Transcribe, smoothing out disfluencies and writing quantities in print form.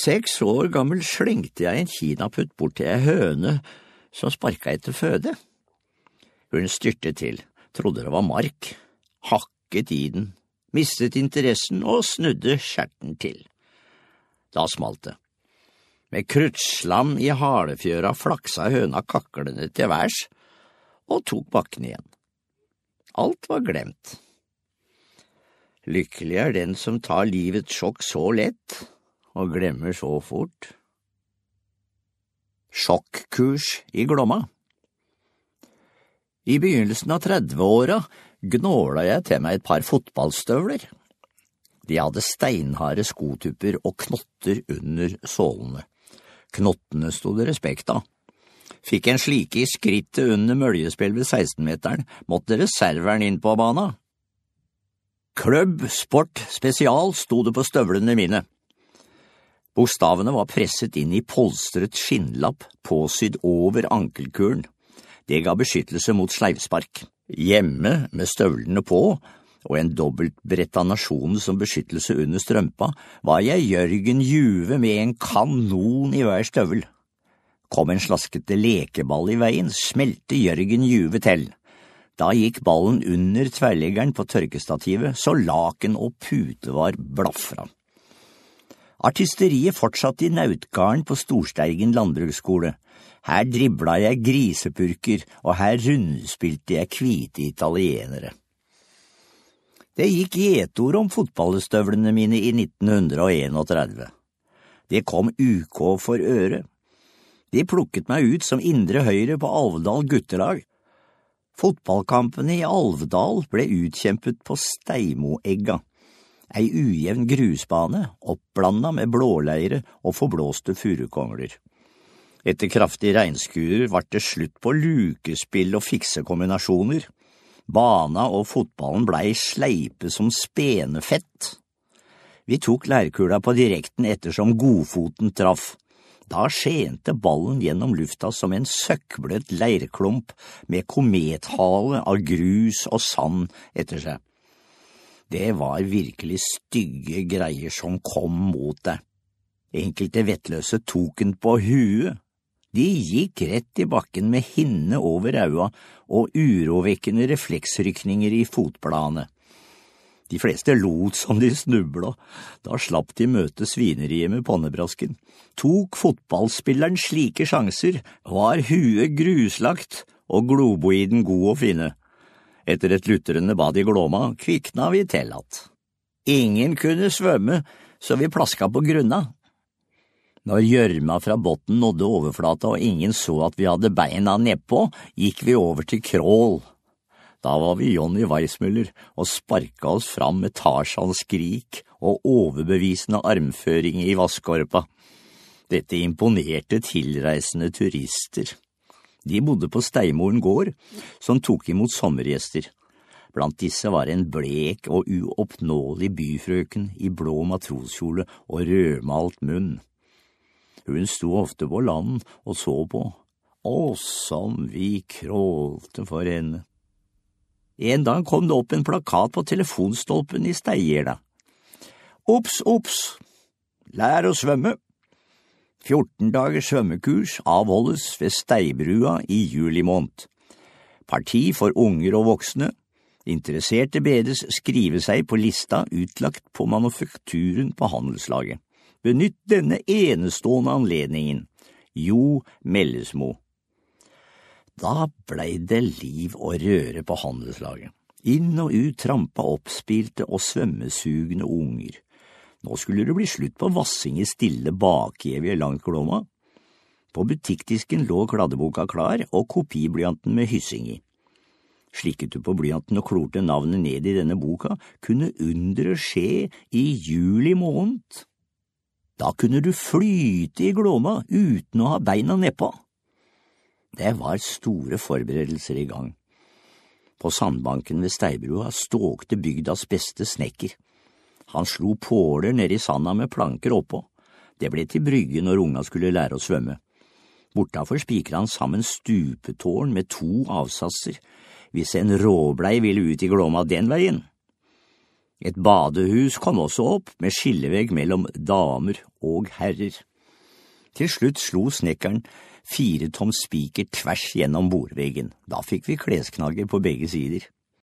6 år gammel slengte jeg en kinaputt bort til ei høne som sparket etter føde. Hun styrte til, trodde det var mark, hakket i den, mistet interessen og snudde skjerten til. Da smalt det. Med kruttslam i halefjøra flaksa høna kaklende til værs og tok bakken igjen. Alt var glemt. Lykkelig er den som tar livets sjokk så lett og glemmer så fort. Sjokkurs i Glomma. I begynnelsen av 30-åra gnåla jeg til meg et par fotballstøvler. De hadde steinharde skotupper og knotter under sålene. Knottene stod det respekt av. Fikk en slike i skrittet under møljespill ved 16-meteren, måtte reserveren inn på bana. Klubb Sport Spesial stod det på støvlene mine. Bokstavene var presset inn i polstret skinnlapp, påsydd over ankelkulen. Det ga beskyttelse mot sleivspark. Hjemme med støvlene på, og en dobbeltbretta nasjon som beskyttelse under strømpa, var jeg Jørgen Juve med en kanon i hver støvel. Kom en slaskete lekeball i veien, smelte Jørgen Juve til. Da gikk ballen under tverrleggeren på tørkestativet, så laken og pute var blaffra. Artisteriet fortsatte i Nautgarden på Storsteigen landbruksskole. Her dribla jeg grisepurker, og her rundspilte jeg hvite italienere. Det gikk gjetord om fotballstøvlene mine i 1931. Det kom UK for øre. De plukket meg ut som indre høyre på Alvdal guttelag. Fotballkampene i Alvdal ble utkjempet på Steimoegga, ei ujevn grusbane, oppblanda med blåleire og forblåste furukongler. Etter kraftig regnskurer var det slutt på lukespill og fiksekombinasjoner. Bana og fotballen blei sleipe som spenefett. Vi tok leirkula på direkten ettersom godfoten traff. Da skjente ballen gjennom lufta som en søkkbløt leirklump med komethale av grus og sand etter seg. Det var virkelig stygge greier som kom mot deg. Enkelte vettløse tok den på huet. De gikk rett i bakken med hinne over øya og urovekkende refleksrykninger i fotbladene. De fleste lot som de snubla, da slapp de møte svineriet med pannebrasken. Tok fotballspilleren slike sjanser, var huet gruslagt og globoiden god å finne. Etter et lutrende bad i Glomma kvikna vi til at. Ingen kunne svømme, så vi plaska på grunna. Når gjørma fra botten nådde overflata og ingen så at vi hadde beina nedpå, gikk vi over til krål. Da var vi Johnny Weissmuller og sparka oss fram med Tarzan-skrik og overbevisende armføring i vasskorpa. Dette imponerte tilreisende turister. De bodde på Steimoren gård, som tok imot sommergjester. Blant disse var en blek og uoppnåelig byfrøken i blå matroskjole og rødmalt munn. Hun sto ofte på land og så på. Å, som vi krålte for henne. En dag kom det opp en plakat på telefonstolpen i Steierna. Ops, ops! Lær å svømme! 14 dagers svømmekurs avholdes ved Steibrua i juli måned. Parti for unger og voksne. Interesserte bedes skrive seg på lista utlagt på manufakturen på handelslaget. Benytt denne enestående anledningen. Jo Mellesmo. Da blei det liv og røre på handelslaget. Inn og ut trampa oppspilte og svømmesugne unger. Nå skulle det bli slutt på vassing i stille bakevige langt Glomma. På butikkdisken lå kladdeboka klar og kopiblyanten med hyssing i. Slikket du på blyanten og klorte navnet ned i denne boka, kunne underet skje i juli måned. Da kunne du flyte i Glomma uten å ha beina nedpå. Det var store forberedelser i gang. På sandbanken ved Steibrua ståkte bygdas beste snekker. Han slo påler ned i sanda med planker oppå. Det ble til brygge når unga skulle lære å svømme. Bortafor spikret han sammen stupetårn med 2 avsatser, hvis en råblei ville ut i Glomma den veien. Et badehus kom også opp med skillevegg mellom damer og herrer. Til slutt slo snekkeren 4 tom spiker tvers gjennom bordveggen. Da fikk vi klesknagger på begge sider.